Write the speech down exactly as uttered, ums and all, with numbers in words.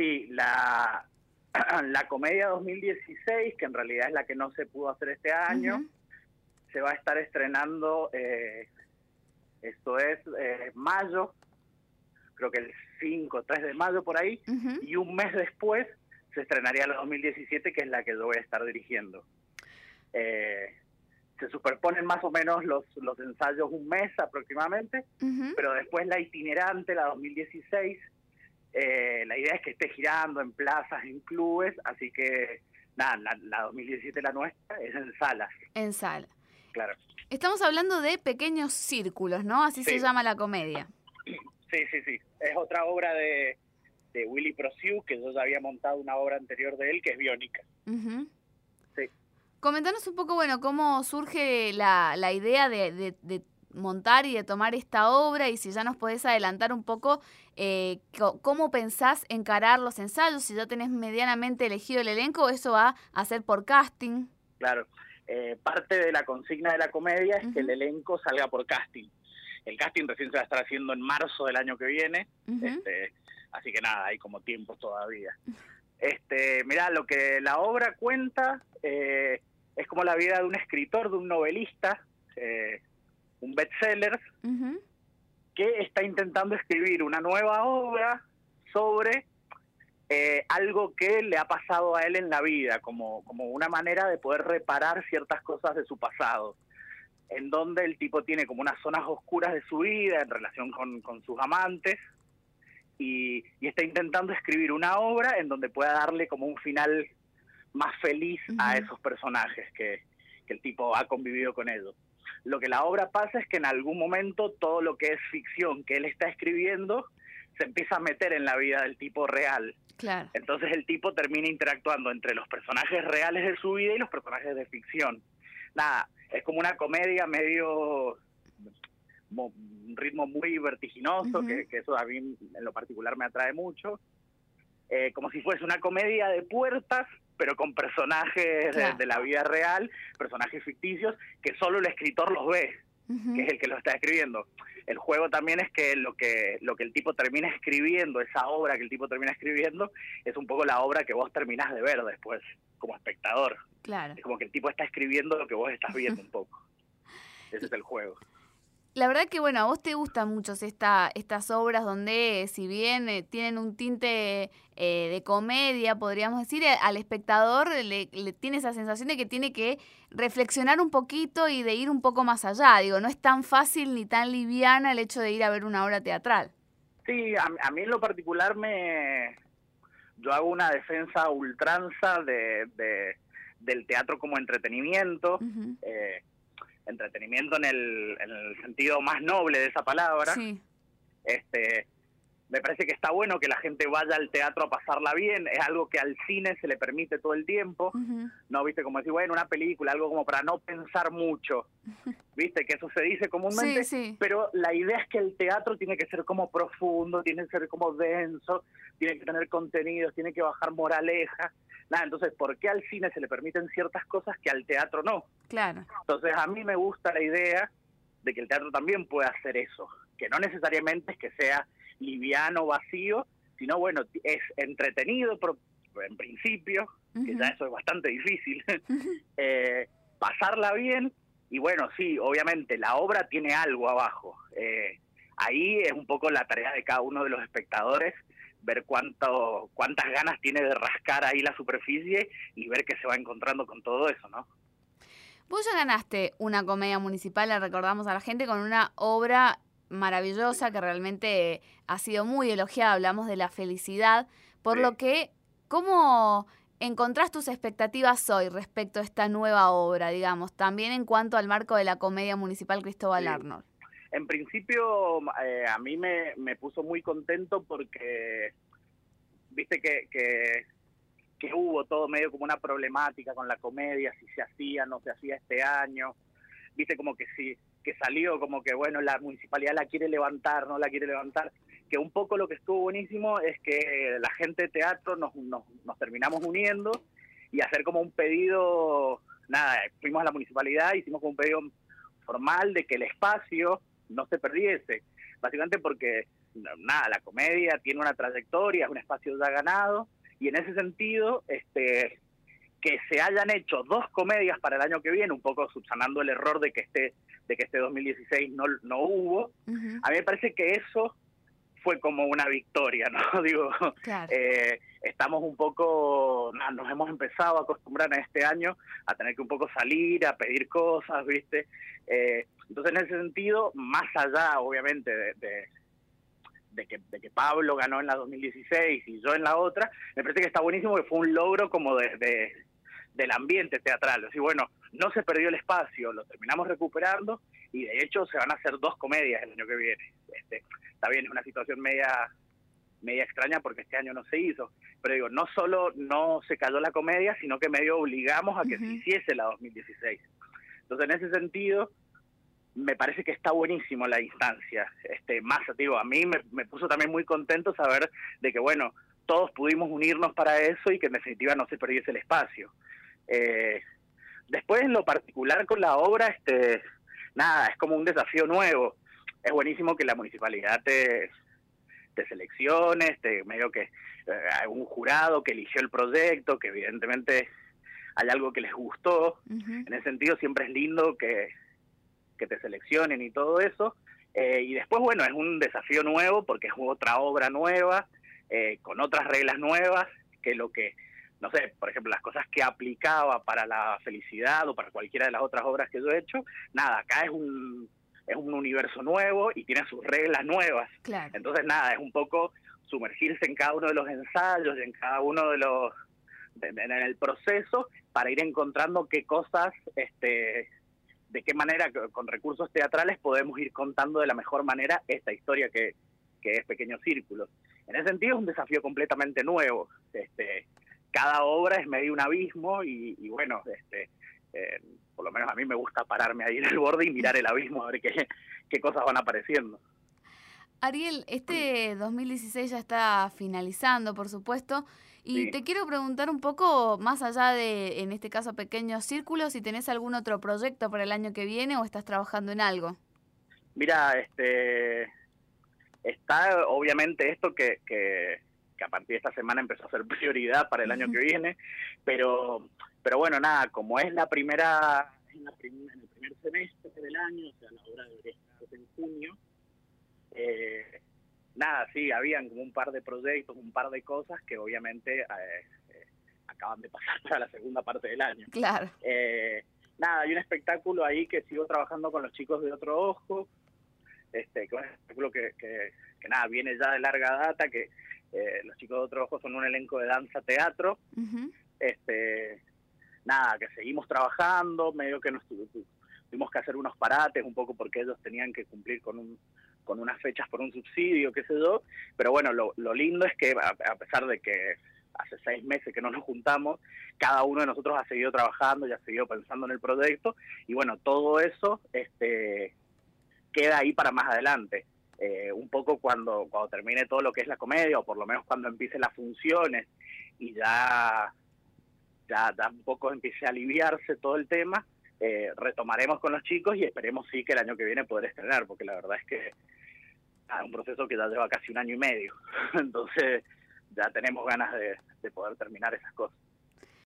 sí, la, la comedia dos mil dieciséis, que en realidad es la que no se pudo hacer este año, uh-huh. se va a estar estrenando, eh, esto es eh, mayo, creo que el cinco o tres de mayo por ahí, uh-huh. y un mes después se estrenaría la dos mil diecisiete, que es la que yo voy a estar dirigiendo. Eh, se superponen más o menos los, los ensayos un mes aproximadamente, uh-huh. pero después la itinerante, la dos mil dieciséis, eh, la idea es que esté girando en plazas, en clubes, así que nada, la, la dos mil diecisiete, la nuestra, es en salas. En sala. Claro. Estamos hablando de Pequeños Círculos, ¿no? Así sí. se llama la comedia. Sí, sí, sí. Es otra obra de, de Willy Prosiu, que yo ya había montado una obra anterior de él, que es Biónica. Uh-huh. Sí. Comentanos un poco, bueno, cómo surge la, la idea de, de, de montar y de tomar esta obra, y si ya nos podés adelantar un poco eh, cómo pensás encarar los ensayos, si ya tenés medianamente elegido el elenco, eso va a ser por casting. Claro, eh, parte de la consigna de la comedia es uh-huh. que el elenco salga por casting. El casting recién se va a estar haciendo en marzo del año que viene, uh-huh. este, así que nada, hay como tiempo todavía. Este, mirá, lo que la obra cuenta eh, es como la vida de un escritor, de un novelista, eh, un bestseller, uh-huh. que está intentando escribir una nueva obra sobre eh, algo que le ha pasado a él en la vida, como, como una manera de poder reparar ciertas cosas de su pasado, en donde el tipo tiene como unas zonas oscuras de su vida en relación con, con sus amantes, y, y está intentando escribir una obra en donde pueda darle como un final más feliz uh-huh. a esos personajes que, que el tipo ha convivido con ellos. Lo que la obra pasa es que en algún momento todo lo que es ficción que él está escribiendo se empieza a meter en la vida del tipo real. Claro. Entonces el tipo termina interactuando entre los personajes reales de su vida y los personajes de ficción. Nada, es como una comedia medio, un ritmo muy vertiginoso, uh-huh. que, que eso a mí en lo particular me atrae mucho. Eh, como si fuese una comedia de puertas, pero con personajes claro. de, de la vida real, personajes ficticios, que solo el escritor los ve, uh-huh. que es el que lo está escribiendo. El juego también es que lo que lo que el tipo termina escribiendo, esa obra que el tipo termina escribiendo, es un poco la obra que vos terminás de ver después, como espectador. Claro. Es como que el tipo está escribiendo lo que vos estás viendo un poco. Ese es el juego. La verdad que, bueno, a vos te gustan mucho esta, estas obras donde, si bien eh, tienen un tinte eh, de comedia, podríamos decir, eh, al espectador le, le tiene esa sensación de que tiene que reflexionar un poquito y de ir un poco más allá. Digo, no es tan fácil ni tan liviana el hecho de ir a ver una obra teatral. Sí, a, a mí en lo particular me... Yo hago una defensa ultranza de, de, del teatro como entretenimiento, uh-huh. eh, entretenimiento en el, en el sentido más noble de esa palabra. Sí. Este, me parece que está bueno que la gente vaya al teatro a pasarla bien, es algo que al cine se le permite todo el tiempo, uh-huh. no, viste, como decir, bueno, una película, algo como para no pensar mucho, viste, que eso se dice comúnmente, sí, sí. pero la idea es que el teatro tiene que ser como profundo, tiene que ser como denso, tiene que tener contenidos, tiene que bajar moraleja. Nada, entonces, ¿por qué al cine se le permiten ciertas cosas que al teatro no? Claro. Entonces, a mí me gusta la idea de que el teatro también pueda hacer eso, que no necesariamente es que sea liviano, vacío, sino, bueno, es entretenido por, en principio, uh-huh. que ya eso es bastante difícil, uh-huh. eh, pasarla bien, y bueno, sí, obviamente, la obra tiene algo abajo. Eh, ahí es un poco la tarea de cada uno de los espectadores, ver cuánto, cuántas ganas tiene de rascar ahí la superficie y ver qué se va encontrando con todo eso, ¿no? Vos ya ganaste una comedia municipal, le recordamos a la gente, con una obra maravillosa que realmente ha sido muy elogiada, hablamos de La Felicidad, por sí. lo que, ¿cómo encontrás tus expectativas hoy respecto a esta nueva obra, digamos, también en cuanto al marco de la comedia municipal Cristóbal sí. Arnold? En principio, eh, a mí me, me puso muy contento porque, viste que, que, que hubo todo medio como una problemática con la comedia, si se hacía, no se hacía este año, viste como que sí, que salió como que, bueno, la municipalidad la quiere levantar, no la quiere levantar, que un poco lo que estuvo buenísimo es que la gente de teatro nos, nos, nos terminamos uniendo y hacer como un pedido, nada, fuimos a la municipalidad, hicimos como un pedido formal de que el espacio no se perdiese, básicamente porque nada, la comedia tiene una trayectoria, es un espacio ya ganado, y en ese sentido, este, que se hayan hecho dos comedias para el año que viene, un poco subsanando el error de que este, de que este dos mil dieciséis no, no hubo, uh-huh. A mí me parece que eso fue como una victoria, ¿no? Digo, claro. eh, estamos un poco, nah, nos hemos empezado a acostumbrar en este año a tener que un poco salir, a pedir cosas, ¿viste? Eh, entonces, en ese sentido, más allá, obviamente, de, de, de, que, de que Pablo ganó en la dos mil dieciséis y yo en la otra, me parece que está buenísimo, que fue un logro como de, de del ambiente teatral. Así, bueno, no se perdió el espacio, lo terminamos recuperando, y de hecho se van a hacer dos comedias el año que viene. Este, está bien, es una situación media media extraña porque este año no se hizo, pero digo, no solo no se cayó la comedia, sino que medio obligamos a que uh-huh. se hiciese la dos mil dieciséis. Entonces, en ese sentido, me parece que está buenísimo la instancia. Este, más, digo, a mí me, me puso también muy contento saber de que, bueno, todos pudimos unirnos para eso y que en definitiva no se perdiese el espacio. Eh, después, en lo particular con la obra, este, nada, es como un desafío nuevo. Es buenísimo que la municipalidad te, te seleccione, te, medio que eh, hay un jurado que eligió el proyecto, que evidentemente hay algo que les gustó. Uh-huh. En ese sentido, siempre es lindo que, que te seleccionen y todo eso. Eh, y después, bueno, es un desafío nuevo porque es otra obra nueva, eh, con otras reglas nuevas, que lo que, no sé, por ejemplo, las cosas que aplicaba para la felicidad o para cualquiera de las otras obras que yo he hecho, nada, acá es un es un universo nuevo y tiene sus reglas nuevas. Claro. Entonces, nada, es un poco sumergirse en cada uno de los ensayos y en cada uno de los, de, de, en el proceso, para ir encontrando qué cosas, este, de qué manera, con recursos teatrales, podemos ir contando de la mejor manera esta historia que, que es Pequeños Círculos. En ese sentido, es un desafío completamente nuevo. Este, cada obra es medio un abismo y, y bueno, este, eh, por lo menos a mí me gusta pararme ahí en el borde y mirar el abismo a ver qué, qué cosas van apareciendo. Ariel, este dos mil dieciséis ya está finalizando, por supuesto, y sí. te quiero preguntar un poco, más allá de, en este caso, Pequeños Círculos, si tenés algún otro proyecto para el año que viene o estás trabajando en algo. Mira, este, está obviamente esto que, que, que a partir de esta semana empezó a ser prioridad para el año que viene, pero, pero bueno, nada, como es la primera, en, la prim, en el primer semestre del año, o sea, la obra debería estar en junio, Eh, nada, sí, habían como un par de proyectos, un par de cosas que obviamente eh, eh, acaban de pasar para la segunda parte del año. Claro. Eh, nada, hay un espectáculo ahí que sigo trabajando con los chicos de Otro Ojo, este, que es un espectáculo que, que, que nada, viene ya de larga data, que eh, los chicos de Otro Ojo son un elenco de danza-teatro, uh-huh. este, nada, que seguimos trabajando, medio que nos tuvimos que hacer unos parates un poco porque ellos tenían que cumplir con un con unas fechas por un subsidio, qué sé yo, pero bueno, lo, lo lindo es que a, a pesar de que hace seis meses que no nos juntamos, cada uno de nosotros ha seguido trabajando y ha seguido pensando en el proyecto, y bueno, todo eso este, queda ahí para más adelante. Eh, un poco cuando, cuando termine todo lo que es la comedia, o por lo menos cuando empiecen las funciones, y ya, ya, ya un poco empiece a aliviarse todo el tema, Eh, retomaremos con los chicos y esperemos sí que el año que viene poder estrenar, porque la verdad es que es ah, un proceso que ya lleva casi un año y medio, entonces ya tenemos ganas de, de poder terminar esas cosas.